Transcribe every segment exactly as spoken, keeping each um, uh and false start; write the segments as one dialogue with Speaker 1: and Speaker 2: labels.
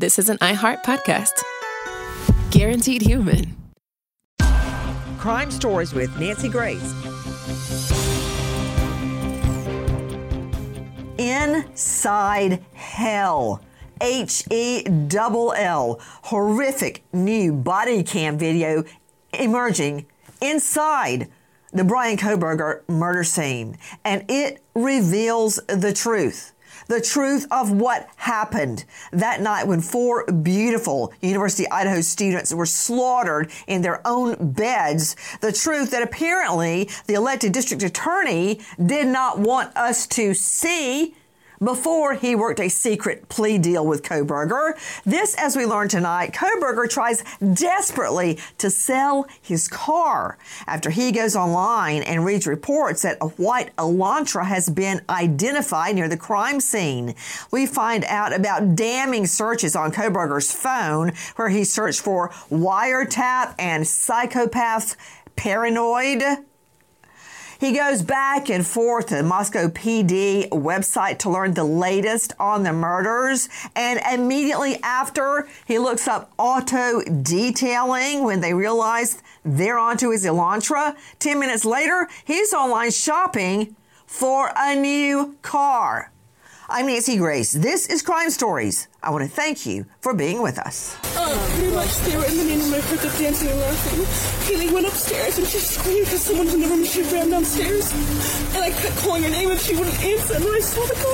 Speaker 1: this is an iHeart podcast. Guaranteed human.
Speaker 2: Crime Stories with Nancy Grace. Inside Hell. H E L L. Horrific new body cam video emerging inside the Bryan Kohberger murder scene. And it reveals the truth. The truth of what happened that night when four beautiful University of Idaho students were slaughtered in their own beds. The truth that apparently the elected district attorney did not want us to see before he worked a secret plea deal with Kohberger. This, as we learned tonight, Kohberger tries desperately to sell his car after he goes online and reads reports that a white Elantra has been identified near the crime scene. We find out about damning searches on Kohberger's phone where he searched for wiretap and psychopath paranoid. He goes back and forth to the Moscow P D website to learn the latest on the murders. And immediately after, he looks up auto detailing when they realize they're onto his Elantra. Ten minutes later, he's online shopping for a new car. I'm Nancy Grace. This is Crime Stories. I want to thank you for being with us.
Speaker 3: Uh, pretty much they were in the neighborhood, picked up dancing and laughing. Kaylee went upstairs and she screamed because someone was in the room and she ran downstairs. And I kept calling her name and she wouldn't answer and then I saw the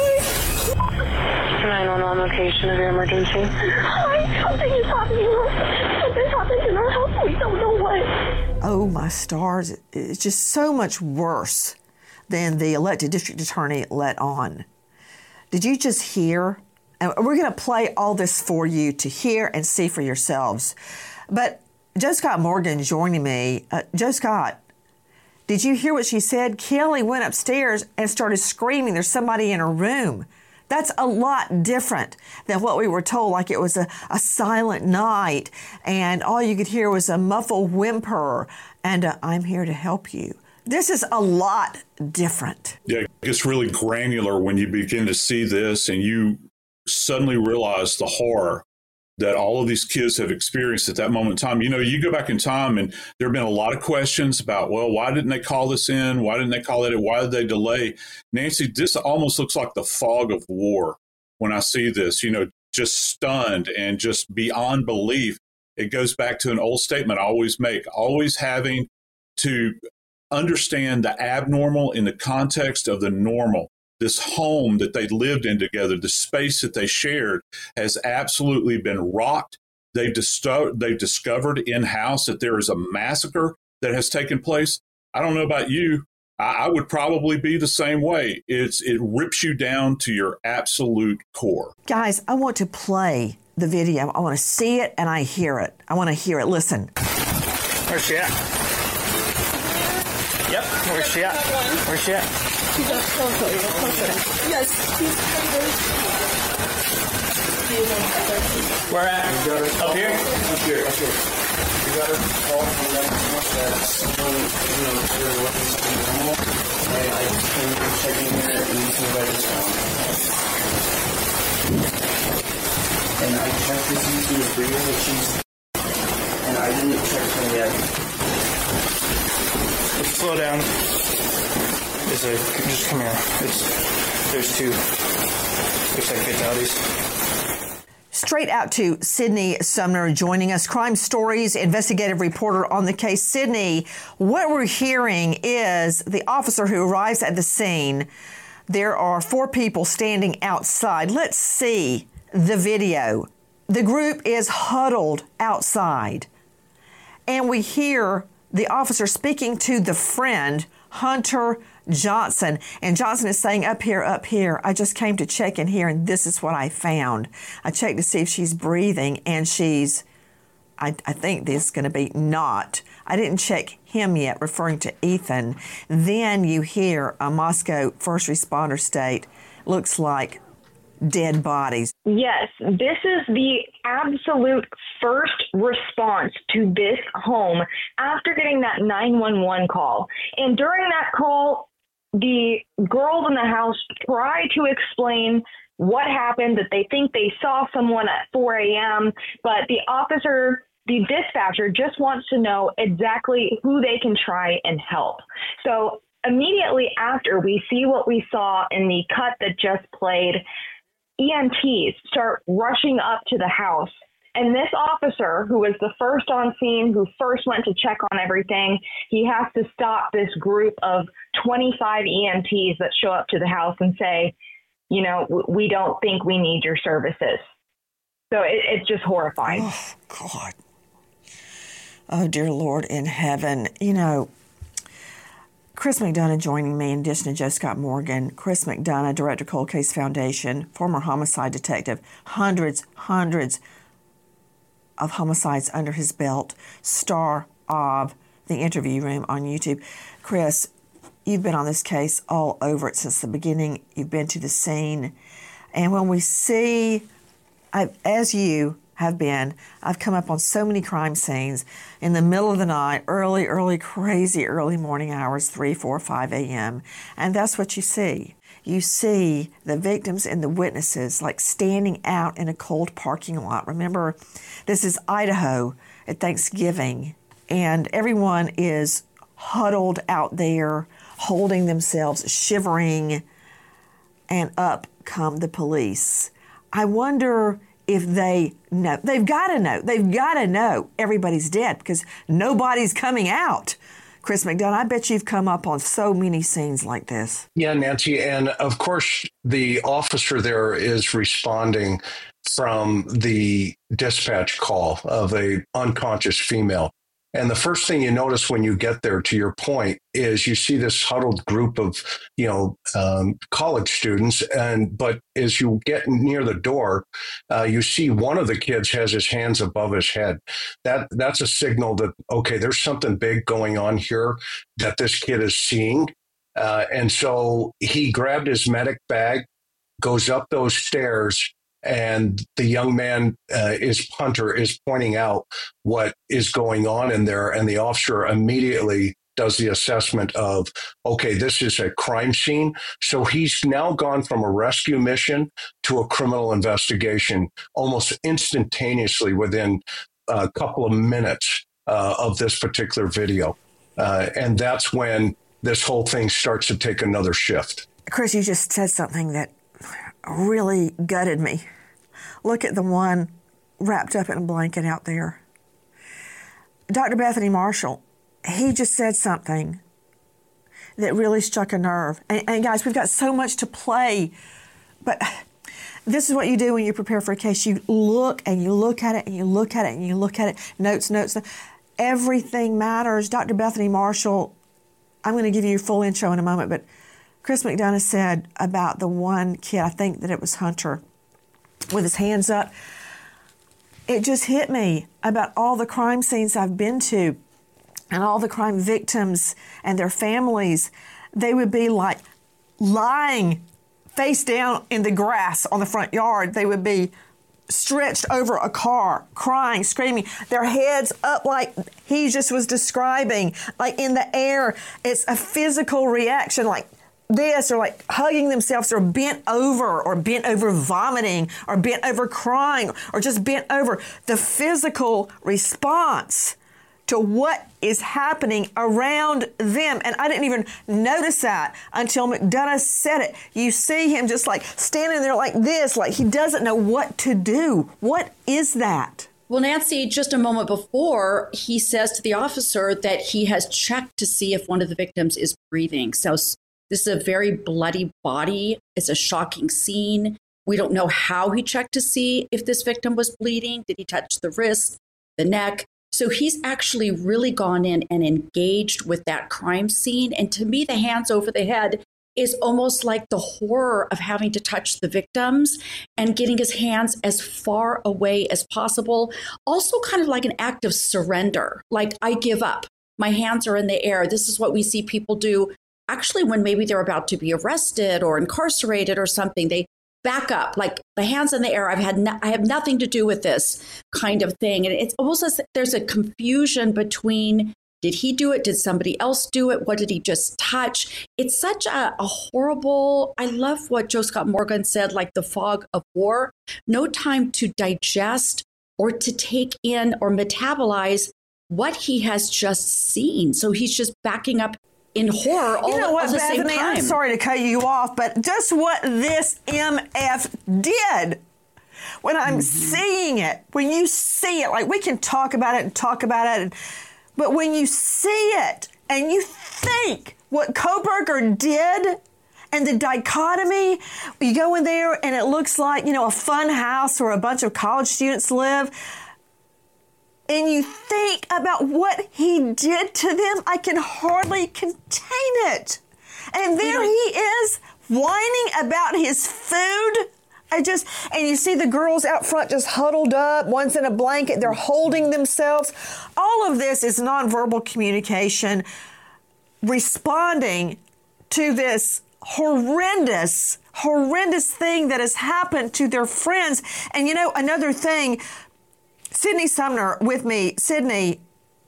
Speaker 3: guy.
Speaker 4: nine one one location of your emergency.
Speaker 3: Hi, something is happening. Something's happening in our house. We don't know what.
Speaker 2: Oh, my stars. It's just so much worse than the elected district attorney let on. Did you just hear? And we're going to play all this for you to hear and see for yourselves. But Joe Scott Morgan joining me. Uh, Joe Scott, did you hear what she said? Kelly went upstairs and started screaming, there's somebody in her room. That's a lot different than what we were told, like it was a, a silent night and all you could hear was a muffled whimper and uh, I'm here to help you. This is a lot different.
Speaker 5: Yeah, it gets really granular when you begin to see this and you suddenly realize the horror that all of these kids have experienced at that moment in time. You know, you go back in time and there have been a lot of questions about, well, why didn't they call this in? Why didn't they call it? Why did they delay? Nancy, this almost looks like the fog of war when I see this, you know, just stunned and just beyond belief. It goes back to an old statement I always make, always having to understand the abnormal in the context of the normal. This home that they lived in together, the space that they shared has absolutely been rocked. They've, dis- they've discovered in-house that there is a massacre that has taken place. I don't know about you. I, I would probably be the same way. It's It rips you down to your absolute core.
Speaker 2: Guys, I want to play the video. I want to see it and I hear it. I want to hear it. Listen.
Speaker 6: Where's she at? Yep. Where's she at? Where's she at?
Speaker 3: She's up closer. Yes, she's
Speaker 6: Where at? Up here?
Speaker 7: Up here, up here. You got her call from that that someone, you know, sure wasn't normal. I, I came in checking her and somebody was found. And I checked to see if she was breathing, but she's, and I didn't check her yet.
Speaker 6: Just slow down. There's a, just come here. It's, there's two. Looks like fatalities.
Speaker 2: Straight out to Sydney Sumner joining us, Crime Stories investigative reporter on the case. Sydney, what we're hearing is the officer who arrives at the scene. There are four people standing outside. Let's see the video. The group is huddled outside, and we hear the officer speaking to the friend, Hunter Johnson. And Johnson is saying, up here, up here. I just came to check in here, and this is what I found. I checked to see if she's breathing, and she's, I, I think this is going to be not. I didn't check him yet, referring to Ethan. Then you hear a Moscow first responder state, looks like dead bodies.
Speaker 8: Yes, this is the absolute first response to this home after getting that nine one one call. And during that call, the girls in the house try to explain what happened, that they think they saw someone at four a.m., but the officer, the dispatcher, just wants to know exactly who they can try and help. So immediately after we see what we saw in the cut that just played, E M Ts start rushing up to the house. And this officer, who was the first on scene, who first went to check on everything, he has to stop this group of twenty-five E M Ts that show up to the house and say, you know, we don't think we need your services. So it, it's just horrifying.
Speaker 2: Oh, God. Oh, dear Lord in heaven. You know, Chris McDonough joining me, in addition to Joe Scott Morgan. Chris McDonough, Director, Cold Case Foundation, former homicide detective, hundreds, hundreds of homicides under his belt, star of The Interview Room on YouTube. Chris, you've been on this case all over it since the beginning. You've been to the scene. And when we see, I, as you have been, I've come up on so many crime scenes in the middle of the night, early, early, crazy early morning hours, three, four, five a.m. And that's what you see. You see the victims and the witnesses like standing out in a cold parking lot. Remember, this is Idaho at Thanksgiving, and everyone is huddled out there, holding themselves, shivering, and up come the police. I wonder if they know. They've got to know. They've got to know everybody's dead because nobody's coming out. Chris McDonough, I bet you've come up on so many scenes like this.
Speaker 9: Yeah, Nancy. And of course, the officer there is responding from the dispatch call of a unconscious female. And the first thing you notice when you get there, to your point, is you see this huddled group of, you know, um, college students. And but as you get near the door, uh, you see one of the kids has his hands above his head. That that's a signal that, OK, there's something big going on here that this kid is seeing. Uh, and so he grabbed his medic bag, goes up those stairs. And the young man, uh, is Hunter, is pointing out what is going on in there. And the officer immediately does the assessment of, OK, this is a crime scene. So he's now gone from a rescue mission to a criminal investigation almost instantaneously within a couple of minutes uh, of this particular video. Uh, and that's when this whole thing starts to take another shift.
Speaker 2: Chris, you just said something that really gutted me. Look at the one wrapped up in a blanket out there. Doctor Bethany Marshall, he just said something that really struck a nerve. And, and guys, we've got so much to play, but this is what you do when you prepare for a case. You look and you look at it and you look at it and you look at it. Notes, notes, notes. Everything matters. Doctor Bethany Marshall, I'm going to give you a full intro in a moment, but Chris McDonough said about the one kid, I think that it was Hunter, with his hands up. It just hit me about all the crime scenes I've been to and all the crime victims and their families. They would be like lying face down in the grass on the front yard. They would be stretched over a car, crying, screaming, their heads up like he just was describing, like in the air. It's a physical reaction, like this, or like hugging themselves, or bent over, or bent over vomiting, or bent over crying, or just bent over. The physical response to what is happening around them. And I didn't even notice that until McDonough said it. You see him just like standing there like this, like he doesn't know what to do. What is that?
Speaker 10: Well, Nancy, just a moment before, he says to the officer that he has checked to see if one of the victims is breathing. So this is a very bloody body. It's a shocking scene. We don't know how he checked to see if this victim was bleeding. Did he touch the wrist, the neck? So he's actually really gone in and engaged with that crime scene. And to me, the hands over the head is almost like the horror of having to touch the victims and getting his hands as far away as possible. Also kind of like an act of surrender, like I give up. My hands are in the air. This is what we see people do actually when maybe they're about to be arrested or incarcerated or something. They back up, like the hands in the air. I've had no, I have nothing to do with this kind of thing. And it's almost as if there's a confusion between Did he do it? Did somebody else do it? What did he just touch? It's such a, a horrible, I love what Joe Scott Morgan said, like the fog of war. No time to digest or to take in or metabolize what he has just seen. So he's just backing up in horror all,
Speaker 2: you know what,
Speaker 10: at the
Speaker 2: Bethany,
Speaker 10: same time.
Speaker 2: I'm sorry to cut you off, but just what this M F did. When I'm mm-hmm. seeing it, when you see it, like we can talk about it and talk about it, but when you see it and you think what Kohberger did and the dichotomy, you go in there and it looks like, you know, a fun house where a bunch of college students live, and you think about what he did to them, I can hardly contain it. And there he is whining about his food. I just, and you see the girls out front just huddled up, one's in a blanket, they're holding themselves. All of this is nonverbal communication responding to this horrendous, horrendous thing that has happened to their friends. And you know, another thing, Sydney Sumner with me. Sydney,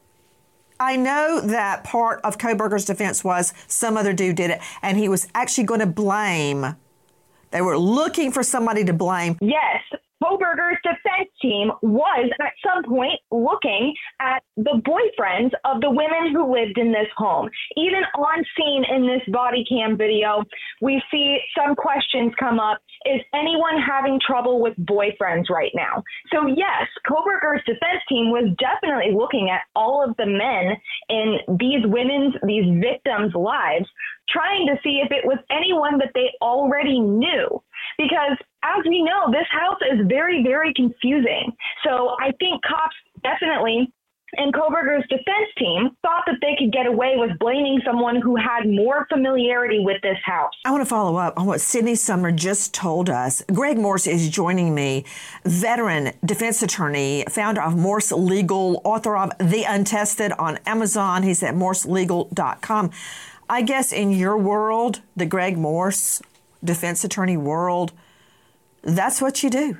Speaker 2: I know that part of Kohberger's defense was some other dude did it, and he was actually going to blame. They were looking for somebody to blame.
Speaker 8: Yes. Kohberger's defense team was at some point looking at the boyfriends of the women who lived in this home. Even on scene in this body cam video, we see some questions come up. Is anyone having trouble with boyfriends right now? So yes, Kohberger's defense team was definitely looking at all of the men in these women's, these victims' lives, trying to see if it was anyone that they already knew. Because as we know, this house is very, very confusing. So I think cops definitely, and Kohberger's defense team, thought that they could get away with blaming someone who had more familiarity with this house.
Speaker 2: I want to follow up on what Sydney Sumner just told us. Greg Morse is joining me, veteran defense attorney, founder of Morse Legal, author of The Untested on Amazon. He's at morse legal dot com. I guess in your world, the Greg Morse defense attorney world, that's what you do.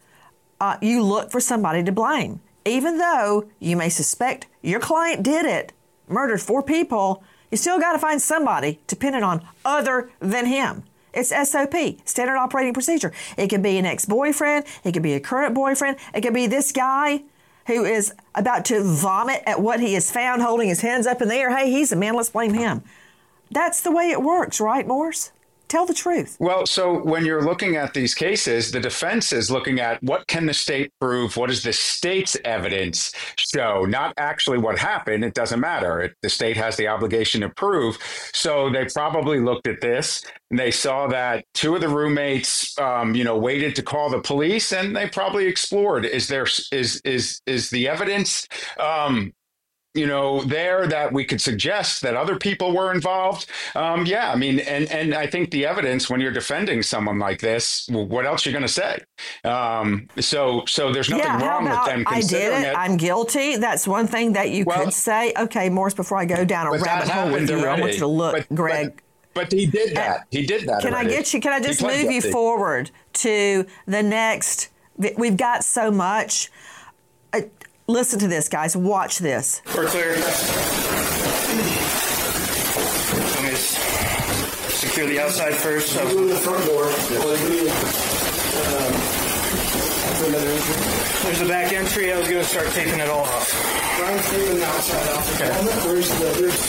Speaker 2: Uh, you look for somebody to blame. Even though you may suspect your client did it, murdered four people, you still got to find somebody to pin it on other than him. It's S O P, standard operating procedure. It could be an ex-boyfriend. It could be a current boyfriend. It could be this guy who is about to vomit at what he has found, holding his hands up in the air. Hey, he's a man. Let's blame him. That's the way it works, right, Morse? Tell the truth.
Speaker 11: Well, so when you're looking at these cases, the defense is looking at what can the state prove? What does the state's evidence show? Not actually what happened. It doesn't matter. It, the state has the obligation to prove. So they probably looked at this and they saw that two of the roommates, um, you know, waited to call the police, and they probably explored. Is there is is is the evidence? Um, you know, there that we could suggest that other people were involved. Um, yeah, I mean, and and I think the evidence when you're defending someone like this, well, what else are you going to say? Um, so so there's nothing
Speaker 2: yeah,
Speaker 11: wrong with them considering
Speaker 2: I did it.
Speaker 11: it.
Speaker 2: I'm guilty. That's one thing that you
Speaker 11: well,
Speaker 2: could say. Okay, Morse, before I go down a rabbit hole with you, already. I want you to look,
Speaker 11: but,
Speaker 2: Greg.
Speaker 11: But, but he did that. He did that.
Speaker 2: Can
Speaker 11: already.
Speaker 2: I get you? Can I just move
Speaker 11: guilty.
Speaker 2: you forward to the next? We've got so much. Uh, Listen to this, guys. Watch this.
Speaker 6: We're clear. Let me secure the outside first. So.
Speaker 7: Move the front door.
Speaker 6: There's the back entry. I was going to start taking it all off.
Speaker 7: Brian's taking the outside off.
Speaker 6: Okay.
Speaker 7: Where's the... There's...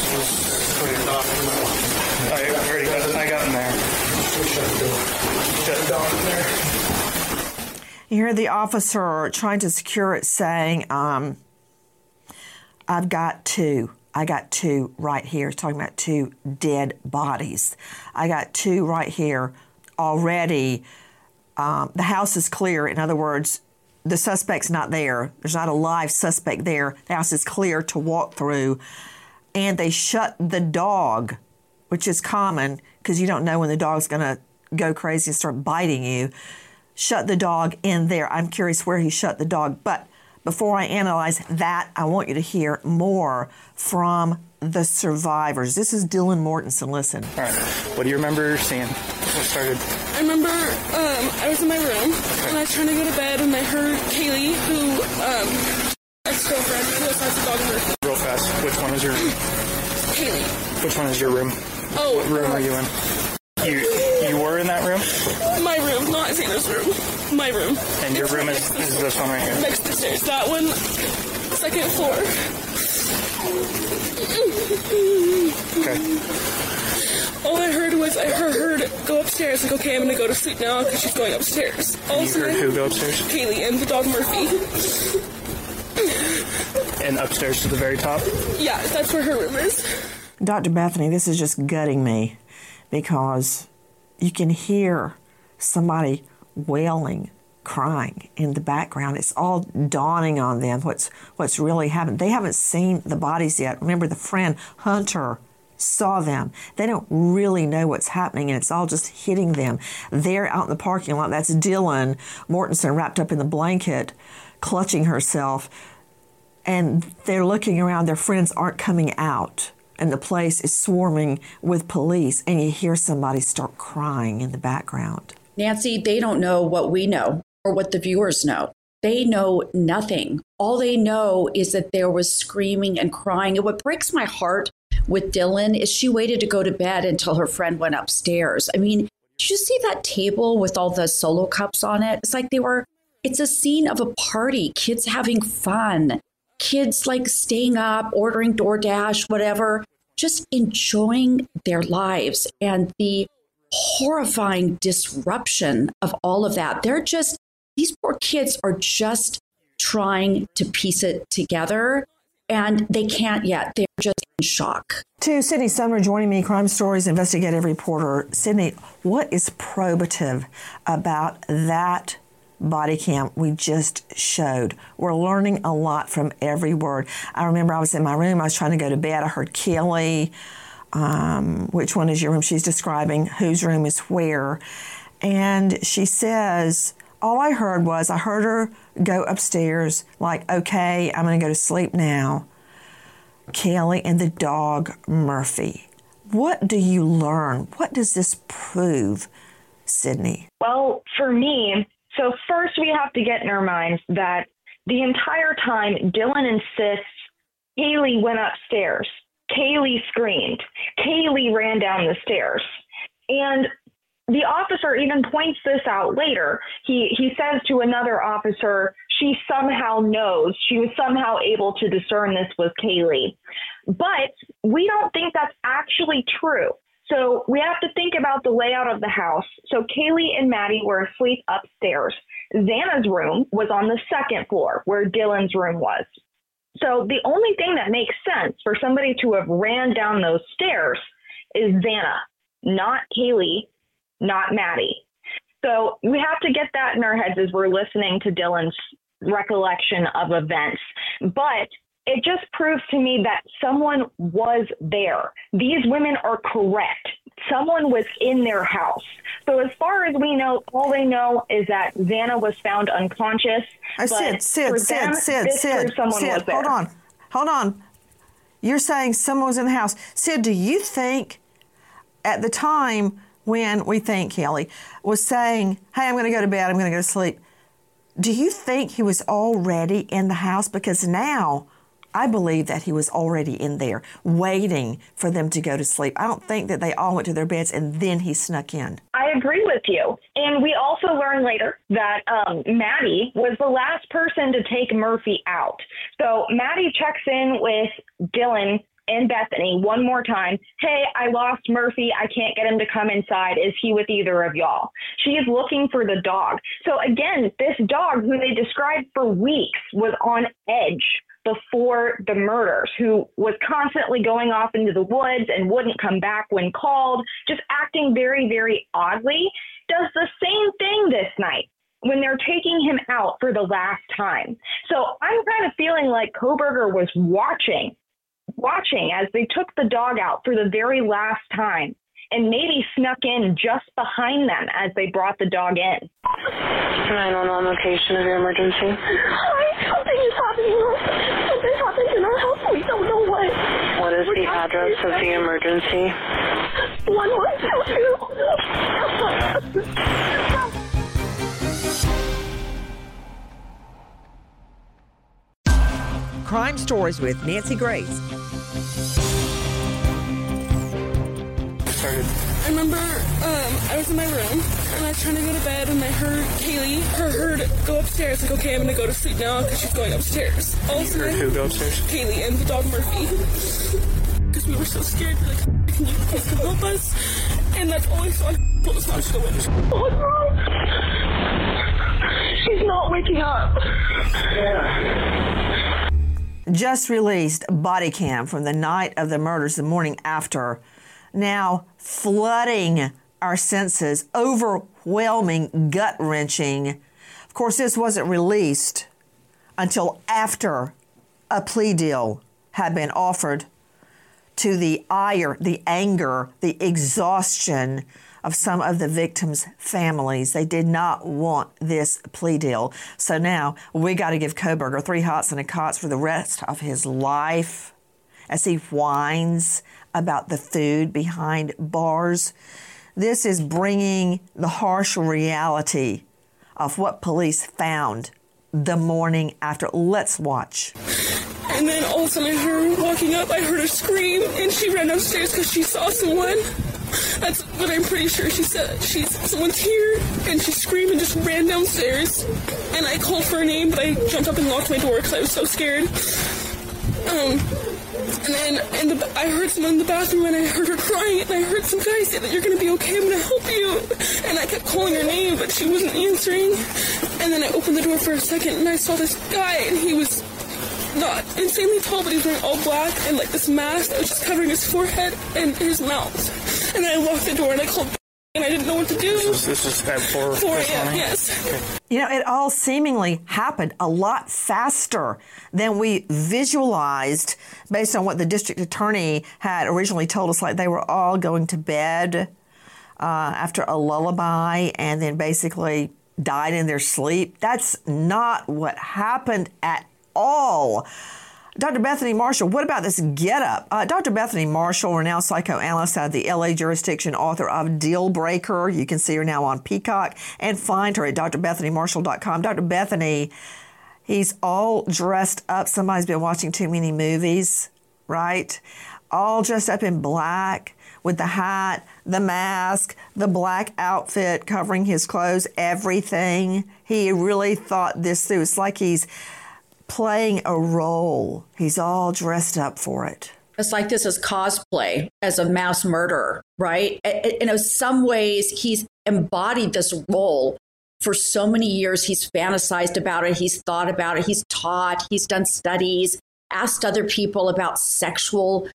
Speaker 6: All right, ready. I got in there.
Speaker 7: Shut the door.
Speaker 6: Shut the door in there.
Speaker 2: You hear the officer trying to secure it saying, um, I've got two. I got two right here. He's talking about two dead bodies. I got two right here already. Um, the house is clear. In other words, the suspect's not there. There's not a live suspect there. The house is clear to walk through. And they shut the dog, which is common because you don't know when the dog's going to go crazy and start biting you. Shut the dog in there. I'm curious where he shut the dog. But before I analyze that, I want you to hear more from the survivors. This is Dylan Mortensen. Listen.
Speaker 6: All right. What do you remember seeing? What started?
Speaker 3: I remember um, I was in my room, and I was trying to go to bed, and I heard Kaylee, who, um, ex-girlfriend, who has the dog in her.
Speaker 6: Real fast. Which one? one is your room?
Speaker 3: Haley.
Speaker 6: Which one is your room?
Speaker 3: Oh.
Speaker 6: What room are you in? You you were in that room?
Speaker 3: My room, not Xana's room. My room.
Speaker 6: And your
Speaker 3: It's
Speaker 6: room
Speaker 3: right
Speaker 6: is,
Speaker 3: next
Speaker 6: is
Speaker 3: to-
Speaker 6: this one right here?
Speaker 3: Next to the stairs. That one, second floor.
Speaker 6: Okay.
Speaker 3: All I heard was I heard her go upstairs. Like, okay, I'm gonna go to sleep now because she's going upstairs. All
Speaker 6: And you heard who go upstairs?
Speaker 3: Haley and the dog Murphy.
Speaker 6: And upstairs to the very top?
Speaker 3: Yeah, that's where her room is.
Speaker 2: Doctor Bethany, this is just gutting me because you can hear somebody wailing, crying in the background. It's all dawning on them what's what's really happened. They haven't seen the bodies yet. Remember, the friend Hunter saw them. They don't really know what's happening, and it's all just hitting them. They're out in the parking lot. That's Dylan Mortensen wrapped up in the blanket, clutching herself, and they're looking around. Their friends aren't coming out, and the place is swarming with police, and you hear somebody start crying in the background.
Speaker 10: Nancy, they don't know what we know or what the viewers know. They know nothing. All they know is that there was screaming and crying. And what breaks my heart with Dylan is she waited to go to bed until her friend went upstairs. I mean, did you see that table with all the solo cups on it? It's like they were, it's a scene of a party, kids having fun, kids like staying up, ordering DoorDash, whatever, just enjoying their lives. And the horrifying disruption of all of that. They're just, these poor kids are just trying to piece it together, and they can't yet. They're just in shock.
Speaker 2: To Sydney Sumner joining me, Crime Stories investigative reporter. Sydney, what is probative about that body cam we just showed? We're learning a lot from every word. I remember I was in my room. I was trying to go to bed. I heard Kelly. Um, which one is your room? She's describing whose room is where. And she says, all I heard was, I heard her go upstairs like, okay, I'm going to go to sleep now. Kelly and the dog Murphy. What do you learn? What does this prove, Sydney?
Speaker 8: Well, for me, so first we have to get in our minds that the entire time Dylan insists Haley went upstairs. Kaylee screamed. Kaylee ran down the stairs. And the officer even points this out later. He he says to another officer, she somehow knows, she was somehow able to discern this was Kaylee. But we don't think that's actually true. So we have to think about the layout of the house. So Kaylee and Maddie were asleep upstairs. Xana's room was on the second floor, where Dylan's room was. So the only thing that makes sense for somebody to have ran down those stairs is Xana, not Kaylee, not Maddie. So we have to get that in our heads as we're listening to Dylan's recollection of events. But it just proves to me that someone was there. These women are correct. Someone was in their house. So as far as we know, all they know is that Xana was found unconscious.
Speaker 2: I Sid, Sid, Sid, Sid, Sid, Sid, hold on. Hold on. You're saying someone was in the house. Sid, do you think at the time when we think Kelly was saying, hey, I'm going to go to bed, I'm going to go to sleep, do you think he was already in the house? Because now I believe that he was already in there waiting for them to go to sleep. I don't think that they all went to their beds and then he snuck in.
Speaker 8: I agree with you. And we also learn later that um, Maddie was the last person to take Murphy out. So Maddie checks in with Dylan and Bethany one more time. Hey, I lost Murphy. I can't get him to come inside. Is he with either of y'all? She is looking for the dog. So again, this dog, who they described for weeks, was on edge before the murders, who was constantly going off into the woods and wouldn't come back when called, just acting very, very oddly, does the same thing this night when they're taking him out for the last time. So I'm kind of feeling like Kohberger was watching, watching as they took the dog out for the very last time, and maybe snuck in just behind them as they brought the dog in.
Speaker 4: nine one one location of your emergency.
Speaker 3: Hi, something is happening. Something happened in our house. We don't know what.
Speaker 4: What is the address of the emergency?
Speaker 3: one one two two.
Speaker 2: Crime Stories with Nancy Grace.
Speaker 6: Started.
Speaker 3: I remember um, I was in my room and I was trying to go to bed and I heard Kaylee, her herd go upstairs. Like, okay, I'm gonna go to sleep now because she's going upstairs. All
Speaker 6: You heard who go upstairs?
Speaker 3: Kaylee and the dog Murphy. Because we were so scared. We're like, can you please come help us? And that's all I saw. I told us not to go in. What's wrong? She's not waking up.
Speaker 2: Yeah. Just released body cam from the night of the murders, the morning after. Now flooding our senses, overwhelming, gut-wrenching. Of course, this wasn't released until after a plea deal had been offered to the ire, the anger, the exhaustion of some of the victims' families. They did not want this plea deal. So now we got to give Kohberger three hots and a cots for the rest of his life as he whines about the food behind bars. This is bringing the harsh reality of what police found the morning after. Let's watch.
Speaker 3: And then all of a sudden I heard her walking up. I heard her scream, and she ran upstairs because she saw someone. That's what I'm pretty sure she said. She's someone's here, and she screamed and just ran downstairs. And I called for her name, but I jumped up and locked my door because I was so scared. Um, and then and the, I heard someone in the bathroom, and I heard her crying, and I heard some guy say that you're going to be okay, I'm going to help you. And I kept calling her name, but she wasn't answering. And then I opened the door for a second, and I saw this guy, and he was not insanely tall, but he was wearing all black and like this mask that was just covering his forehead and his mouth. And then I locked the door and I called, and I didn't know what to do.
Speaker 6: This is, this is at four.
Speaker 3: Four a.m. Yes.
Speaker 6: Okay.
Speaker 2: You know, it all seemingly happened a lot faster than we visualized based on what the district attorney had originally told us. Like they were all going to bed uh, after a lullaby and then basically died in their sleep. That's not what happened at all. Doctor Bethany Marshall, what about this getup? Uh, Doctor Bethany Marshall, renowned psychoanalyst out of the L A jurisdiction, author of Deal Breaker. You can see her now on Peacock and find her at d r bethany marshall dot com. Doctor Bethany, he's all dressed up. Somebody's been watching too many movies, right? All dressed up in black with the hat, the mask, the black outfit covering his clothes, everything. He really thought this through. It's like he's playing a role. He's all dressed up for it.
Speaker 10: It's like this is cosplay as a mass murderer, right? In some ways, he's embodied this role for so many years. He's fantasized about it. He's thought about it. He's taught. He's done studies, asked other people about sexual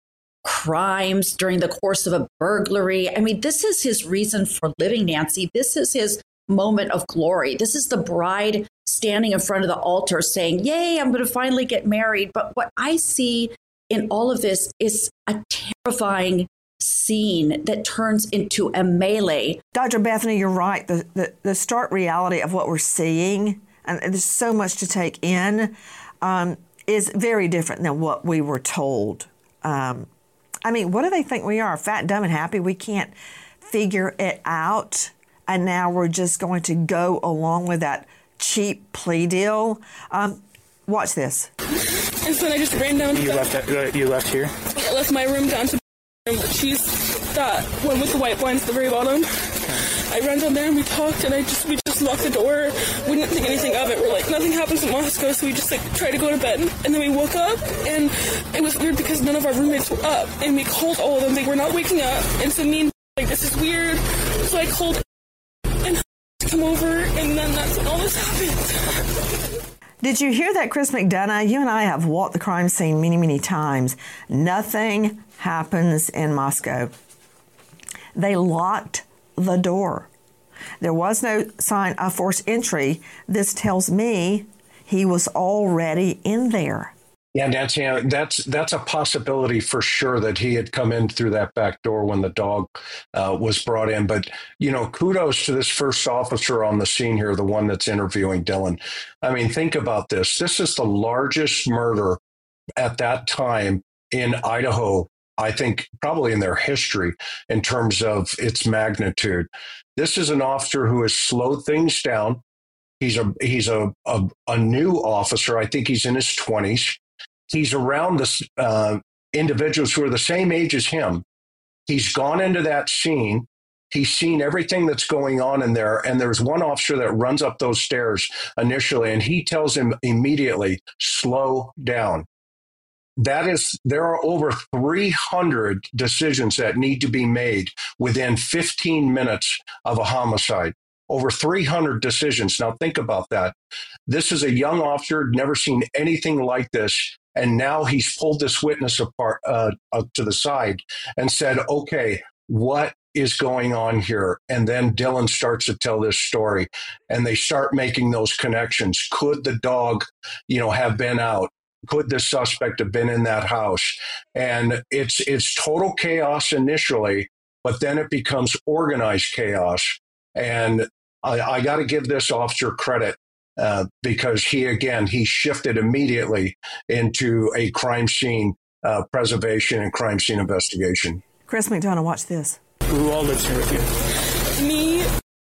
Speaker 10: crimes during the course of a burglary. I mean, this is his reason for living, Nancy. This is his moment of glory. This is the bride standing in front of the altar saying, yay, I'm going to finally get married. But what I see in all of this is a terrifying scene that turns into a melee.
Speaker 2: Doctor Bethany, you're right. The, the, the stark reality of what we're seeing, and there's so much to take in, um, is very different than what we were told. Um, I mean, what do they think we are? Fat, dumb, and happy? We can't figure it out. And now we're just going to go along with that cheap plea deal. Um, watch this.
Speaker 3: And so then I just ran down to
Speaker 6: You
Speaker 3: the,
Speaker 6: left that, you left here?
Speaker 3: I left my room down to the room. She's that one with the white blinds at the very bottom. I ran down there and we talked, and I just we just locked the door. We didn't think anything of it. We're like, nothing happens in Moscow, so we just like tried to go to bed. And then we woke up, and it was weird because none of our roommates were up, and we called all of them. They were not waking up, and so me and like, this is weird. So I called and come over, and then that's when all this happened.
Speaker 2: Did you hear that, Chris McDonough? You and I have walked the crime scene many, many times. Nothing happens in Moscow. They locked the door. There was no sign of forced entry. This tells me he was already in there.
Speaker 9: Yeah, that's, yeah, that's that's a possibility for sure that he had come in through that back door when the dog uh, was brought in. But, you know, kudos to this first officer on the scene here, the one that's interviewing Dylan. I mean, think about this. This is the largest murder at that time in Idaho, I think probably in their history in terms of its magnitude. This is an officer who has slowed things down. He's a he's a, a, a new officer. I think he's in his twenties. He's around this uh, individuals who are the same age as him. He's gone into that scene. He's seen everything that's going on in there. And there's one officer that runs up those stairs initially, and he tells him immediately, slow down. That is, there are over three hundred decisions that need to be made within fifteen minutes of a homicide. Over three hundred decisions. Now think about that. This is a young officer, never seen anything like this. And now he's pulled this witness apart uh, uh, to the side and said, okay, what is going on here? And then Dylan starts to tell this story, and they start making those connections. Could the dog, you know, have been out? Could the suspect have been in that house? And it's it's total chaos initially, but then it becomes organized chaos. And I, I got to give this officer credit uh, because he, again, he shifted immediately into a crime scene uh, preservation and crime scene investigation.
Speaker 2: Chris McDonough, watch this.
Speaker 6: Who all lives here with you?
Speaker 3: Me,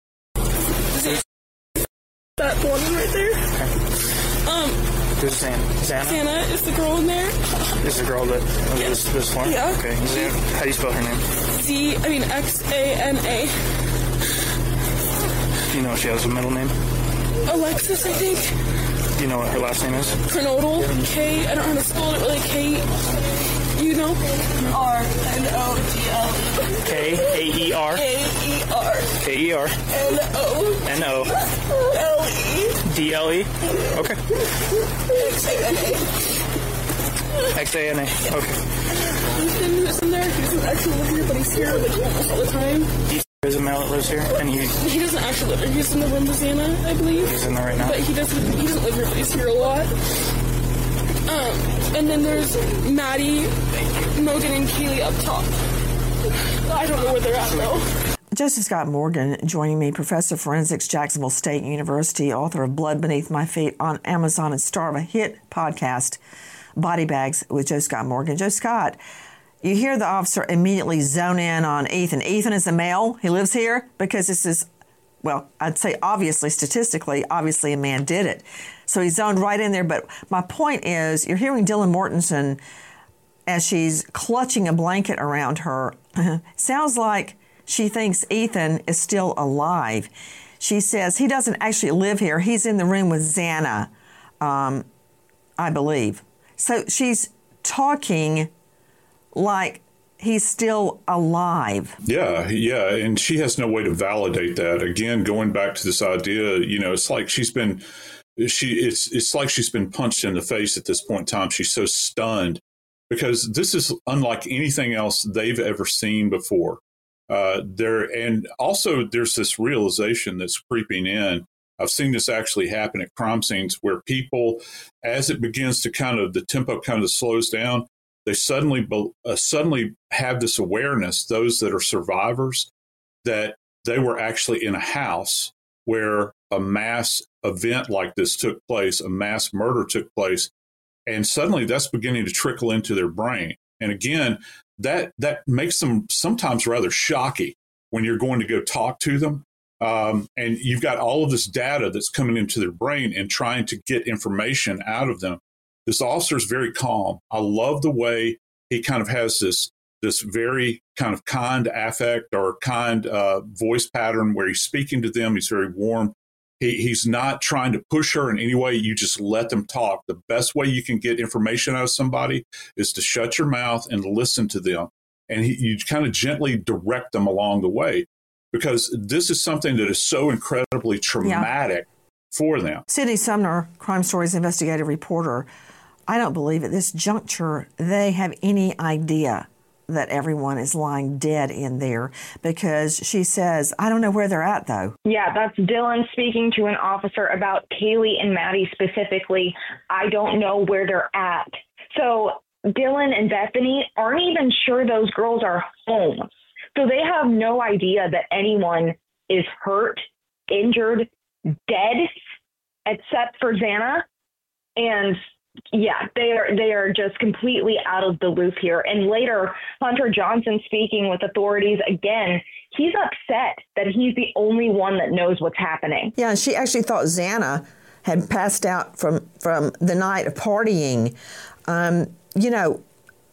Speaker 3: that woman right there.
Speaker 6: Okay.
Speaker 3: Um,
Speaker 6: Who's Xana? Xana?
Speaker 3: Xana is the girl in there.
Speaker 6: Is the girl that owns
Speaker 3: Yeah.
Speaker 6: this, this farm?
Speaker 3: Yeah.
Speaker 6: Okay. Xana, how do you spell her name?
Speaker 3: Z, I mean X A N A.
Speaker 6: Do you know if she has a middle name?
Speaker 3: Alexis, I think.
Speaker 6: Do you know what her last name is?
Speaker 3: Kernodle. K. I don't know how to spell it really. K. You know? R N O D L.
Speaker 6: K A E R.
Speaker 3: K E R.
Speaker 6: K E R.
Speaker 3: N O.
Speaker 6: N O.
Speaker 3: L E.
Speaker 6: D L E. Okay.
Speaker 3: X A N A.
Speaker 6: X A N A. Okay.
Speaker 3: Ethan is in there. He doesn't actually live here, but he's here like almost all the time.
Speaker 6: There's a male that lives here, and he
Speaker 3: He doesn't actually live here. He's in the room with Xana, I believe.
Speaker 6: he's in there right now.
Speaker 3: But he doesn't. He doesn't live here, but he's here a lot. Um, and then there's Maddie, Mogan, and Keely up top. I don't know where they're at though.
Speaker 2: Joseph Scott Morgan joining me, professor of forensics, Jacksonville State University, author of Blood Beneath My Feet on Amazon, and star of a hit podcast, Body Bags with Joe Scott Morgan. Joe Scott, you hear the officer immediately zone in on Ethan. Ethan is a male. He lives here because this is, well, I'd say obviously, statistically, obviously a man did it. So he zoned right in there. But my point is, you're hearing Dylan Mortensen as she's clutching a blanket around her. Sounds like she thinks Ethan is still alive. She says he doesn't actually live here. He's in the room with Xana, um, I believe. So she's talking like he's still alive.
Speaker 5: Yeah, yeah, and she has no way to validate that. Again, going back to this idea, you know, it's like she's been, she, it's, it's like she's been punched in the face at this point in time. She's so stunned because this is unlike anything else they've ever seen before. Uh, there, and also there's this realization that's creeping in. I've seen this actually happen at crime scenes where people, as it begins to kind of, the tempo kind of slows down, they suddenly uh, suddenly have this awareness, those that are survivors, that they were actually in a house where a mass event like this took place, a mass murder took place, and suddenly that's beginning to trickle into their brain. And again, that that makes them sometimes rather shocky when you're going to go talk to them. Um, and you've got all of this data that's coming into their brain and trying to get information out of them. This officer is very calm. I love the way he kind of has this this very kind of kind affect or kind uh, voice pattern where he's speaking to them. He's very warm. He, he's not trying to push her in any way. You just let them talk. The best way you can get information out of somebody is to shut your mouth and listen to them. And he, you kind of gently direct them along the way, because this is something that is so incredibly traumatic yeah. for them.
Speaker 2: Sydney Sumner, Crime Stories investigative reporter, I don't believe at this juncture they have any idea that everyone is lying dead in there, because she says, I don't know where they're at, though.
Speaker 8: Yeah, that's Dylan speaking to an officer about Kaylee and Maddie specifically. I don't know where they're at. So Dylan and Bethany aren't even sure those girls are home. So they have no idea that anyone is hurt, injured, dead, except for Xana. And yeah, they are they are just completely out of the loop here. And later, Hunter Johnson speaking with authorities again, he's upset that he's the only one that knows what's happening.
Speaker 2: Yeah, and she actually thought Xana had passed out from, from the night of partying. Um, you know,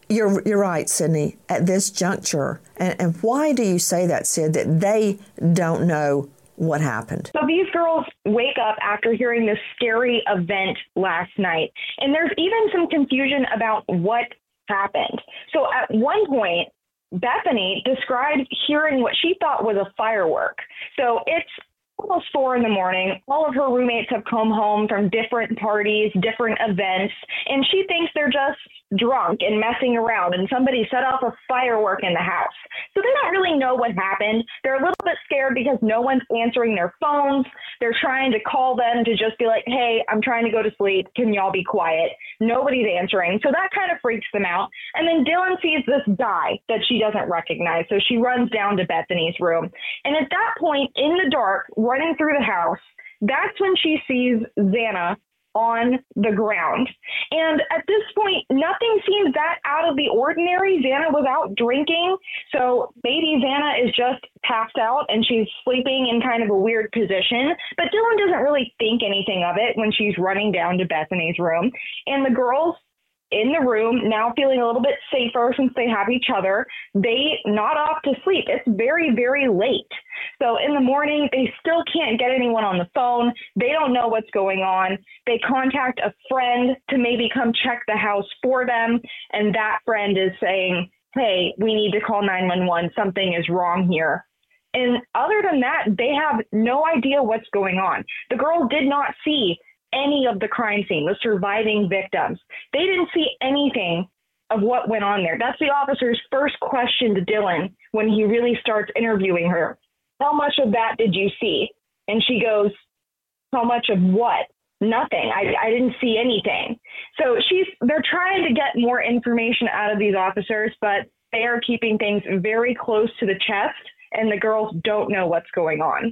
Speaker 2: You're you're right, Sydney, at this juncture. And, and why do you say that, Sid, that they don't know what happened?
Speaker 8: So these girls wake up after hearing this scary event last night. And there's even some confusion about what happened. So at one point, Bethany described hearing what she thought was a firework. So it's almost four in the morning. All of her roommates have come home from different parties, different events, and she thinks they're just drunk and messing around, and somebody set off a firework in the house. So they don't really know what happened. They're a little bit scared because no one's answering their phones. They're trying to call them to just be like, hey, I'm trying to go to sleep. Can y'all be quiet? Nobody's answering. So that kind of freaks them out. And then Dylan sees this guy that she doesn't recognize. So she runs down to Bethany's room. And at that point, in the dark, running through the house, that's when she sees Xana on the ground. And at this point, nothing seems that out of the ordinary. Xana was out drinking, so maybe Xana is just passed out and she's sleeping in kind of a weird position. But Dylan doesn't really think anything of it when she's running down to Bethany's room. And the girls in the room, now feeling a little bit safer since they have each other, they nod off to sleep. It's very, very late. So in the morning, they still can't get anyone on the phone. They don't know what's going on. They contact a friend to maybe come check the house for them. And that friend is saying, hey, we need to call nine one one. Something is wrong here. And other than that, they have no idea what's going on. The girls did not see any of the crime scene, the surviving victims. They didn't see anything of what went on there. That's the officer's first question to Dylan when he really starts interviewing her. How much of that did you see? And she goes, how much of what? Nothing. I, I didn't see anything. So she's they're trying to get more information out of these officers, but they are keeping things very close to the chest, and the girls don't know what's going on.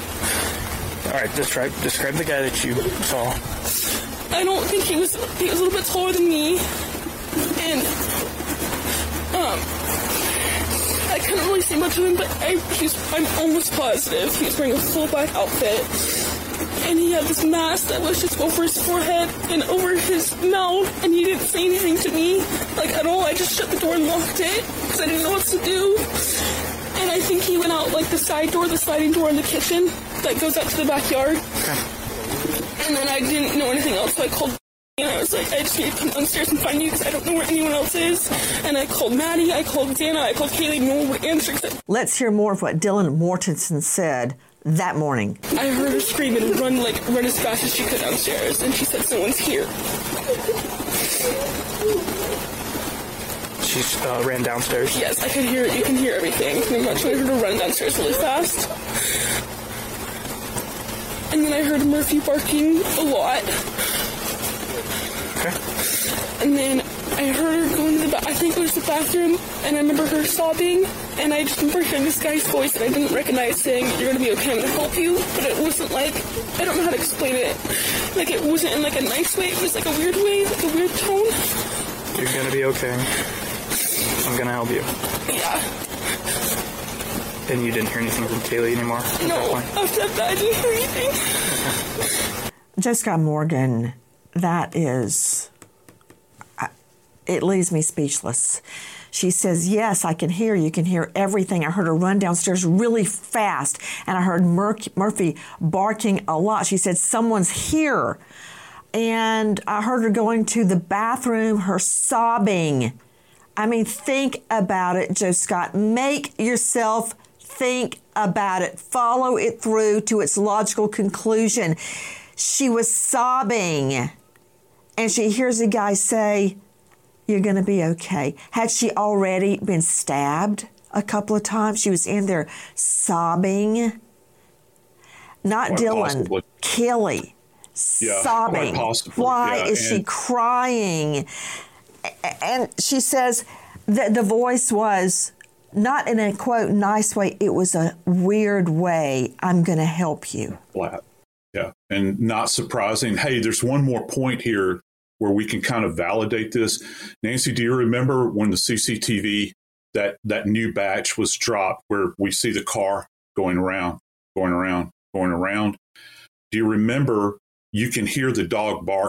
Speaker 6: All right, describe describe the guy that you saw.
Speaker 3: I don't think he was. He was a little bit taller than me, and um, I couldn't really see much of him. But I, he's, I'm almost positive he was wearing a full black outfit, and he had this mask that was just over his forehead and over his mouth, and he didn't say anything to me, like at all. I just shut the door and locked it because I didn't know what to do. And I think he went out like the side door, the sliding door in the kitchen that goes out to the backyard. Okay. And then I didn't know anything else, so I called and I was like, I just need to come downstairs and find you because I don't know where anyone else is. And I called Maddie, I called Xana, I called Kaylee, no one would answer.
Speaker 2: Let's hear more of what Dylan Mortensen said that morning.
Speaker 3: I heard her scream and run, like, run as fast as she could downstairs, and she said someone's here.
Speaker 6: She uh, ran downstairs?
Speaker 3: Yes, I could hear it. You can hear everything. Pretty much. I heard her run downstairs really fast. And then I heard Murphy barking a lot.
Speaker 6: Okay.
Speaker 3: And then I heard her go into the ba- I think it was the bathroom, and I remember her sobbing, and I just remember hearing this guy's voice that I didn't recognize saying, you're going to be okay, I'm going to help you. But it wasn't like, I don't know how to explain it. Like, it wasn't in like a nice way. It was like a weird way, like a weird tone.
Speaker 6: You're going to be okay. I'm going to help you.
Speaker 3: Yeah.
Speaker 6: And you didn't hear anything from Kaylee anymore?
Speaker 3: No, after that, I didn't hear anything.
Speaker 2: Okay. Joe Scott Morgan, that is, it leaves me speechless. She says, yes, I can hear you, can hear everything. I heard her run downstairs really fast, and I heard Mur- Murphy barking a lot. She said, someone's here. And I heard her going to the bathroom, her sobbing. I mean, think about it, Joe Scott. Make yourself think about it. Follow it through to its logical conclusion. She was sobbing, and she hears a guy say, you're going to be okay. Had she already been stabbed a couple of times? She was in there sobbing. Not
Speaker 5: Quite
Speaker 2: Dylan,
Speaker 5: possibly.
Speaker 2: Kelly,
Speaker 5: yeah,
Speaker 2: sobbing. Why
Speaker 5: yeah,
Speaker 2: is she crying? And she says that the voice was not in a, quote, nice way. It was a weird way. I'm going to help you.
Speaker 5: Flat. Yeah. And not surprising. Hey, there's one more point here where we can kind of validate this. Nancy, do you remember when the C C T V, that, that new batch was dropped where we see the car going around, going around, going around? Do you remember you can hear the dog barking?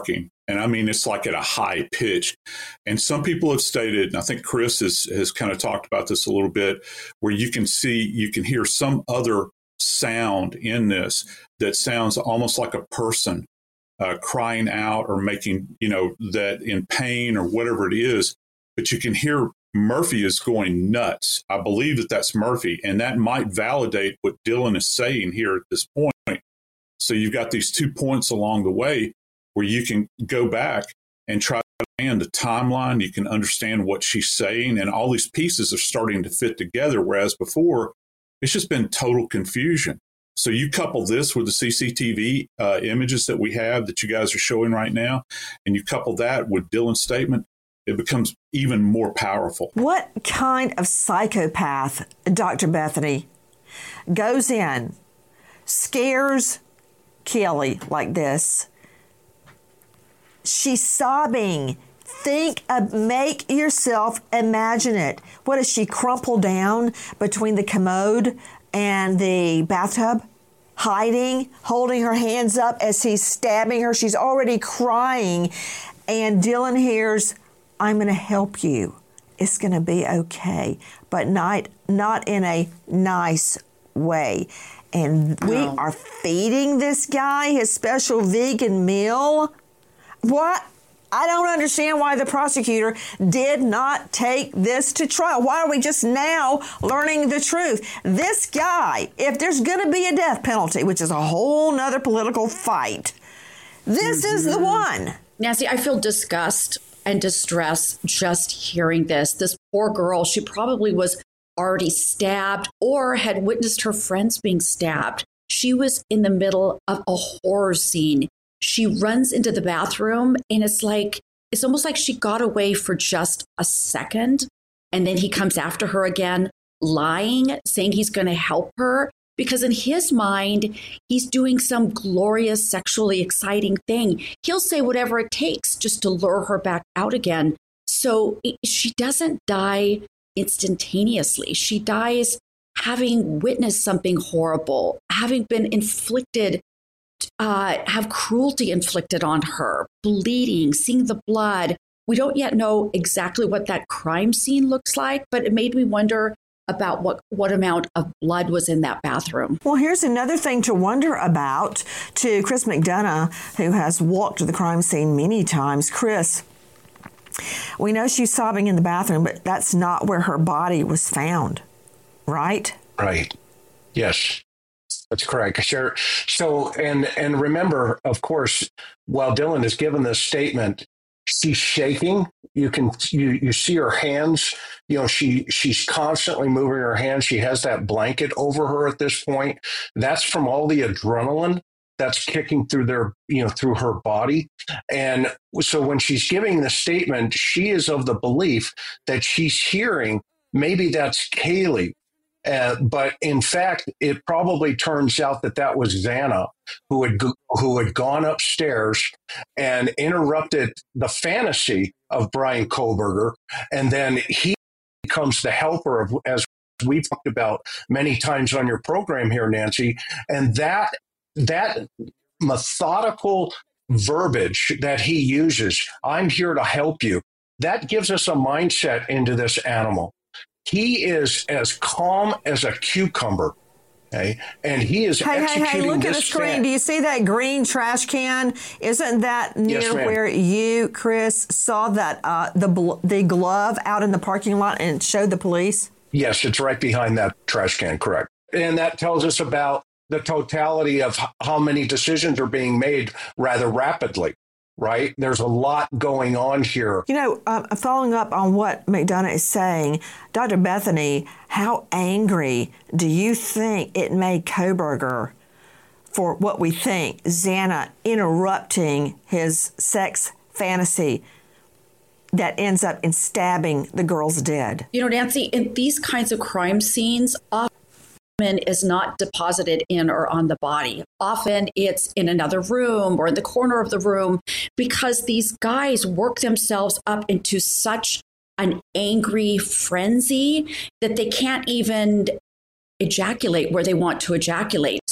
Speaker 5: And I mean, it's like at a high pitch. And some people have stated, and I think Chris has, has kind of talked about this a little bit, where you can see, you can hear some other sound in this that sounds almost like a person uh, crying out or making, you know, that in pain or whatever it is. But you can hear Murphy is going nuts. I believe that that's Murphy. And that might validate what Dylan is saying here at this point. So you've got these two points along the way where you can go back and try to understand the timeline. You can understand what she's saying, and all these pieces are starting to fit together, whereas before, it's just been total confusion. So you couple this with the C C T V uh, images that we have that you guys are showing right now, and you couple that with Dylan's statement, it becomes even more powerful.
Speaker 2: What kind of psychopath, Doctor Bethany, goes in, scares Kelly like this? She's sobbing. Think of, make yourself imagine it. What does she crumple down between the commode and the bathtub? Hiding, holding her hands up as he's stabbing her. She's already crying. And Dylan hears, I'm going to help you. It's going to be okay. But not, not in a nice way. And we
Speaker 10: no.
Speaker 2: are feeding this guy his special vegan meal. What? I don't understand why the prosecutor did not take this to trial. Why are we just now learning the truth? This guy, if there's going to be a death penalty, which is a whole nother political fight, this mm-hmm. is the one.
Speaker 10: Nancy, I feel disgust and distress just hearing this. This poor girl, she probably was already stabbed or had witnessed her friends being stabbed. She was in the middle of a horror scene. She runs into the bathroom, and it's like, it's almost like she got away for just a second. And then he comes after her again, lying, saying he's going to help her, because in his mind, he's doing some glorious, sexually exciting thing. He'll say whatever it takes just to lure her back out again. So it, she doesn't die instantaneously. She dies having witnessed something horrible, having been inflicted Uh, have cruelty inflicted on her, bleeding, seeing the blood. We don't yet know exactly what that crime scene looks like, but it made me wonder about what, what amount of blood was in that bathroom.
Speaker 2: Well, here's another thing to wonder about to Chris McDonough, who has walked the crime scene many times. Chris, we know she's sobbing in the bathroom, but that's not where her body was found, right?
Speaker 9: Right. Yes. That's correct. Sure. So, and and remember, of course, while Dylan is given this statement, she's shaking. You can you you see her hands. You know, she she's constantly moving her hands. She has that blanket over her at this point. That's from all the adrenaline that's kicking through their you know through her body. And so when she's giving the statement, she is of the belief that she's hearing maybe that's Kaylee. Uh, but in fact, it probably turns out that that was Xana who had who had gone upstairs and interrupted the fantasy of Bryan Kohberger, and then he becomes the helper of, as we've talked about many times on your program here, Nancy, and that that methodical verbiage that he uses, "I'm here to help you," that gives us a mindset into this animal. He is as calm as a cucumber, okay? And he is
Speaker 2: hey,
Speaker 9: executing
Speaker 2: Hey, hey, look at the screen.
Speaker 9: Stand.
Speaker 2: Do you see that green trash can? Isn't that near
Speaker 9: yes,
Speaker 2: where you, Chris, saw that uh, the the glove out in the parking lot and showed the police?
Speaker 9: Yes, it's right behind that trash can, correct. And that tells us about the totality of how many decisions are being made rather rapidly. Right? There's a lot going on here.
Speaker 2: You know, uh, following up on what McDonough is saying, Doctor Bethany, how angry do you think it made Kohberger for what we think, Xana interrupting his sex fantasy that ends up in stabbing the girls dead?
Speaker 10: You know, Nancy, in these kinds of crime scenes, often is not deposited in or on the body. Often it's in another room or in the corner of the room, because these guys work themselves up into such an angry frenzy that they can't even ejaculate where they want to ejaculate.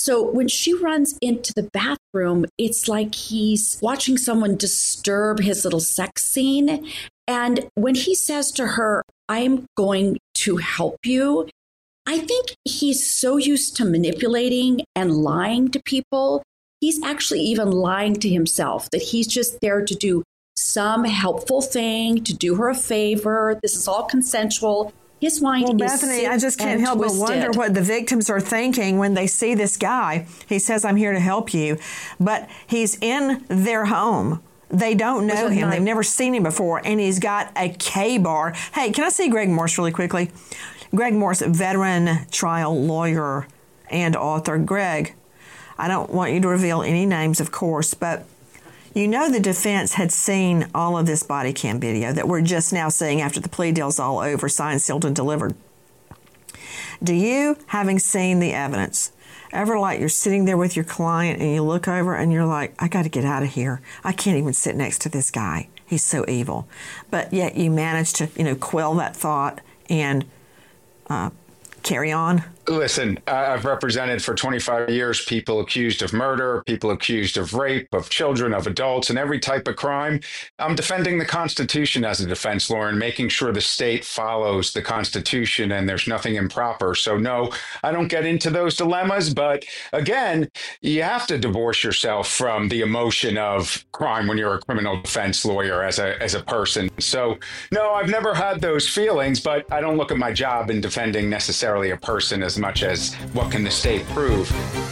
Speaker 10: So when she runs into the bathroom, it's like he's watching someone disturb his little sex scene. And when he says to her, I'm going to help you, I think he's so used to manipulating and lying to people. He's actually even lying to himself, that he's just there to do some helpful thing, to do her a favor. This is all consensual. His mind
Speaker 2: well,
Speaker 10: is
Speaker 2: Bethany,
Speaker 10: sick
Speaker 2: I just can't
Speaker 10: and
Speaker 2: help
Speaker 10: twisted.
Speaker 2: but wonder what the victims are thinking when they see this guy. He says, I'm here to help you, but he's in their home. They don't know him. They've never seen him before, and he's got a K-bar. Hey, can I see Greg Morse really quickly? Greg Morse, veteran trial lawyer and author. Greg, I don't want you to reveal any names, of course, but you know the defense had seen all of this body cam video that we're just now seeing after the plea deal's all over, signed, sealed, and delivered. Do you, having seen the evidence, ever like you're sitting there with your client and you look over and you're like, I got to get out of here. I can't even sit next to this guy. He's so evil. But yet you manage to, you know, quell that thought and uh, carry on?
Speaker 11: Listen, I've represented for twenty-five years people accused of murder, people accused of rape, of children, of adults, and every type of crime. I'm defending the Constitution as a defense lawyer and making sure the state follows the Constitution and there's nothing improper. So no, I don't get into those dilemmas. But again, you have to divorce yourself from the emotion of crime when you're a criminal defense lawyer as a as a person. So no, I've never had those feelings, but I don't look at my job in defending necessarily a person as much as what can the state prove.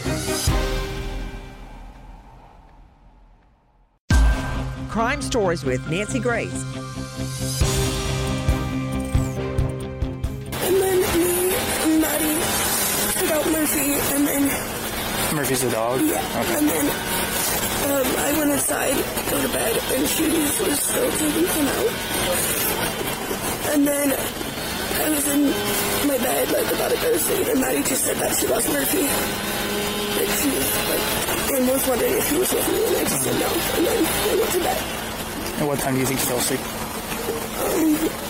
Speaker 2: Crime Stories with Nancy Grace.
Speaker 3: And then me and Maddie took out Murphy, and then...
Speaker 6: Murphy's the dog?
Speaker 3: Yeah.
Speaker 6: Okay.
Speaker 3: And then um, I went inside to go to bed, and she was still taking him out. And then I was in my bed, like, about to go to sleep, and Maddie just said that she lost Murphy. Like, she was, like, and was wondering if he was with me, and I just said no. And then I went to bed.
Speaker 6: And what time do you think you fell asleep?
Speaker 3: Um,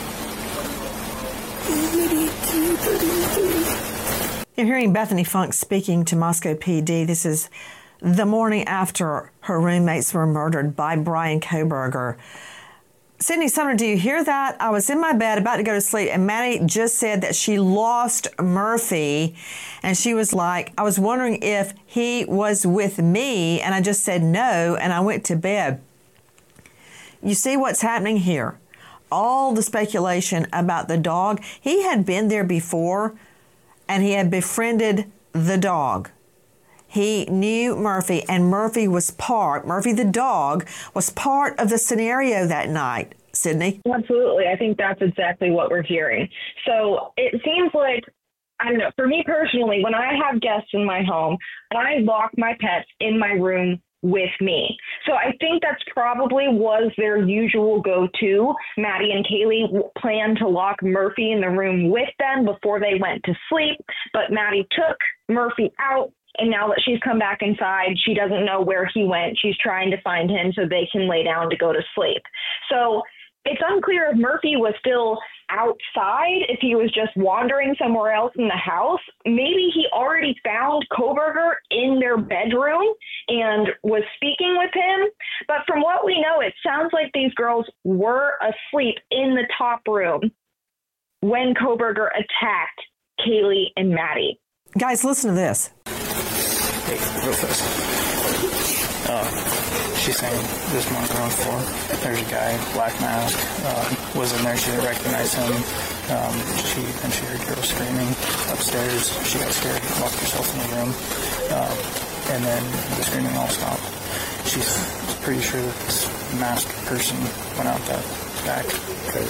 Speaker 3: maybe two thirty.
Speaker 2: You're hearing Bethany Funk speaking to Moscow P D. This is the morning after her roommates were murdered by Bryan Kohberger. Sydney Sumner, do you hear that? I was in my bed about to go to sleep, and Maddie just said that she lost Murphy, and she was like, I was wondering if he was with me, and I just said no, and I went to bed. You see what's happening here? All the speculation about the dog. He had been there before, and he had befriended the dog. He knew Murphy, and Murphy was part, Murphy the dog, was part of the scenario that night. Sydney?
Speaker 8: Absolutely. I think that's exactly what we're hearing. So it seems like, I don't know, for me personally, when I have guests in my home, I lock my pets in my room with me. So I think that's probably was their usual go-to. Maddie and Kaylee planned to lock Murphy in the room with them before they went to sleep, but Maddie took Murphy out. And now that she's come back inside, she doesn't know where he went. She's trying to find him so they can lay down to go to sleep. So it's unclear if Murphy was still outside, if he was just wandering somewhere else in the house. Maybe he already found Kohberger in their bedroom and was speaking with him. But from what we know, it sounds like these girls were asleep in the top room when Kohberger attacked Kaylee and Maddie.
Speaker 2: Guys, listen to this.
Speaker 6: Hey, real fast. Uh, she's saying this morning around four, there's a guy, black mask, uh, was in there. She didn't recognize him. Um, she and she heard girls screaming upstairs. She got scared, locked herself in the room, uh, and then the screaming all stopped. She's pretty sure that this masked person went out that back. Okay.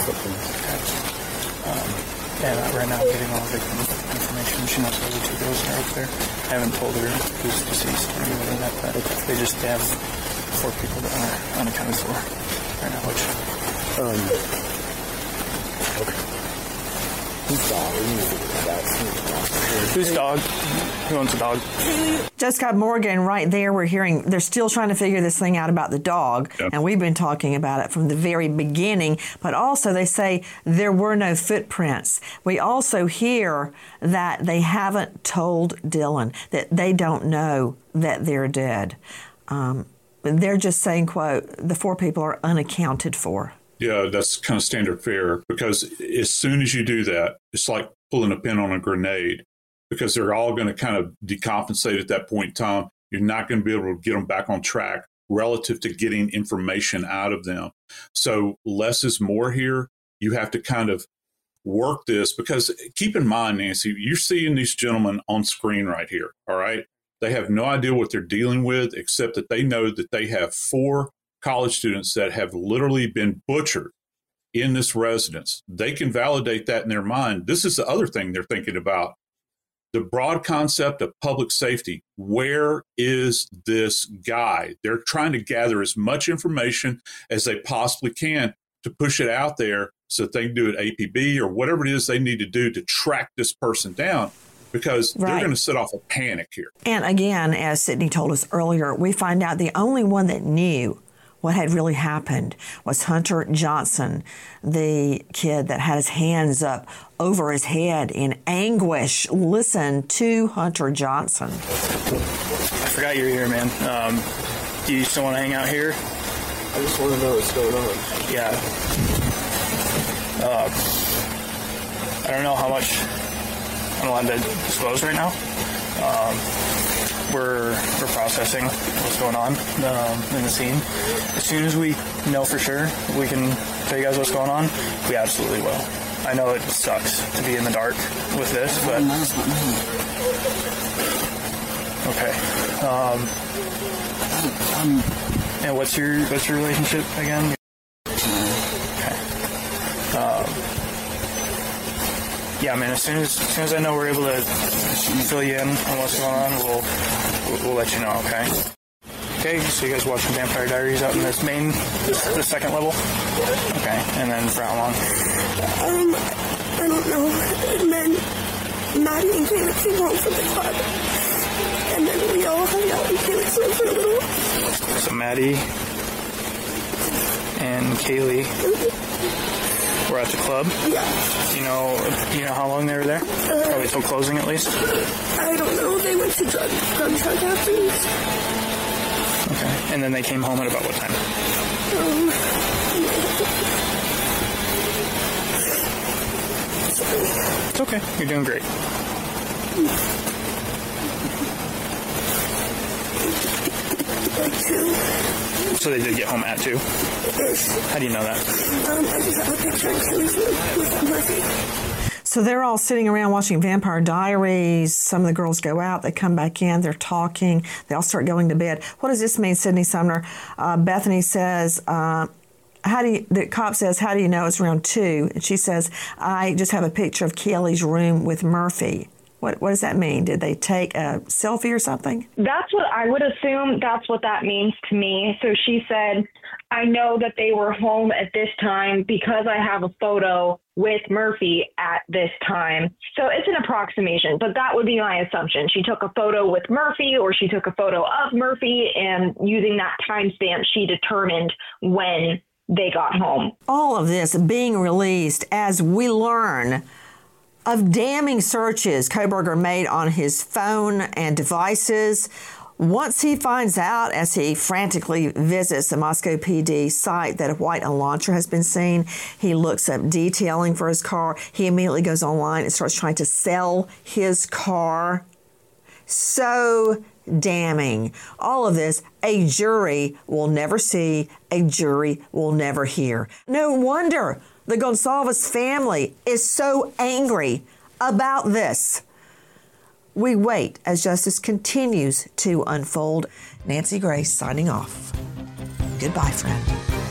Speaker 6: Um, And uh, right now I'm getting all victim information. She knows the other two girls are up there. I haven't told her who's deceased or anything like that. They just they have four people that are unaccounted for right now, which... Um, okay.
Speaker 7: Whose dog?
Speaker 6: Whose dog? Who owns the dog?
Speaker 2: Jessica Morgan, right there, we're hearing they're still trying to figure this thing out about the dog. Yep. And we've been talking about it from the very beginning. But also they say there were no footprints. We also hear that they haven't told Dylan, that they don't know that they're dead. Um, they're just saying, quote, the four people are unaccounted for.
Speaker 5: Yeah, that's kind of standard fare, because as soon as you do that, it's like pulling a pin on a grenade, because they're all going to kind of decompensate at that point in time. You're not going to be able to get them back on track relative to getting information out of them. So less is more here. You have to kind of work this, because keep in mind, Nancy, you're seeing these gentlemen on screen right here, all right? They have no idea what they're dealing with, except that they know that they have four college students that have literally been butchered in this residence. They can validate that in their mind. This is the other thing they're thinking about. The broad concept of public safety. Where is this guy? They're trying to gather as much information as they possibly can to push it out there so that they can do an A P B or whatever it is they need to do to track this person down, because right. they're going to set off a panic here.
Speaker 2: And again, as Sydney told us earlier, we find out the only one that knew what had really happened was Hunter Johnson, the kid that had his hands up over his head in anguish. Listen to Hunter Johnson.
Speaker 6: I forgot you're here, man. Um, do you still want to hang out here?
Speaker 7: I just want to know what's going on.
Speaker 6: Yeah. Uh, I don't know how much I'm allowed to disclose right now. Um, We're we're processing what's going on um, in the scene. As soon as we know for sure, we can tell you guys what's going on. We absolutely will. I know it sucks to be in the dark with this, but okay. Um, and what's your what's your relationship again? Okay. Um, yeah, man. As soon as as soon as I know we're able to fill you in on what's going on, we'll. We'll let you know, okay? Okay, so you guys watching Vampire Diaries out in this main, this, the second level? Okay, and then for how long?
Speaker 3: Um, I don't know. And then Maddie and Caleb came home from the club. And then we all hung out in Caleb's room for a little.
Speaker 6: So Maddie and Kaylee were at the club?
Speaker 3: Yeah.
Speaker 6: You know, you know how long they were there? Uh, Probably till closing at least?
Speaker 3: I don't know. They went to drug, drug truck afterwards.
Speaker 6: Okay. And then they came home at about what time?
Speaker 3: Um,
Speaker 6: it's okay. You're doing great.
Speaker 3: Like two.
Speaker 6: So they did get home at two?
Speaker 3: Yes.
Speaker 6: How do you know that?
Speaker 3: Um, I just have a picture of with Murphy.
Speaker 2: So they're all sitting around watching Vampire Diaries. Some of the girls go out. They come back in. They're talking. They all start going to bed. What does this mean, Sydney Sumner? Uh, Bethany says, uh, how do you, the cop says, how do you know it's around two? And she says, I just have a picture of Kelly's room with Murphy. What what does that mean? Did they take a selfie or something?
Speaker 8: That's what I would assume. That's what that means to me. So she said, I know that they were home at this time because I have a photo with Murphy at this time. So it's an approximation, but that would be my assumption. She took a photo with Murphy, or she took a photo of Murphy, and using that timestamp, she determined when they got home.
Speaker 2: All of this being released as we learn of damning searches Kohberger made on his phone and devices. Once he finds out, as he frantically visits the Moscow P D site, that a white Elantra has been seen, he looks up detailing for his car. He immediately goes online and starts trying to sell his car. So damning. All of this, a jury will never see, a jury will never hear. No wonder the Gonsalves family is so angry about this. We wait as justice continues to unfold. Nancy Grace signing off. Goodbye, friend.